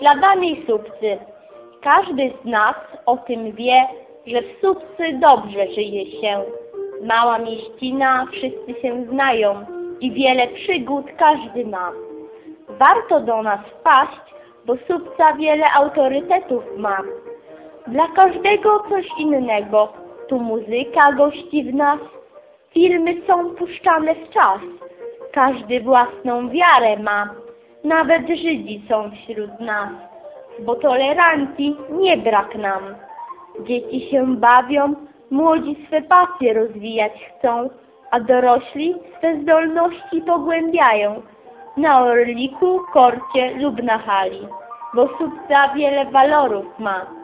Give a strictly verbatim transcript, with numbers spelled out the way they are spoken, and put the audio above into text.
śladami Słupcy. Każdy z nas o tym wie, że w Słupcy dobrze żyje się. Mała mieścina, wszyscy się znają i wiele przygód każdy ma. Warto do nas wpaść, bo Słupca wiele autorytetów ma. Dla każdego coś innego, tu muzyka gości w nas, filmy są puszczane w czas, każdy własną wiarę ma, nawet Żydzi są wśród nas, bo tolerancji nie brak nam. Dzieci się bawią, młodzi swe pasje rozwijać chcą, a dorośli swe zdolności pogłębiają na Orliku, Korcie lub na hali, bo Słupca wiele walorów ma.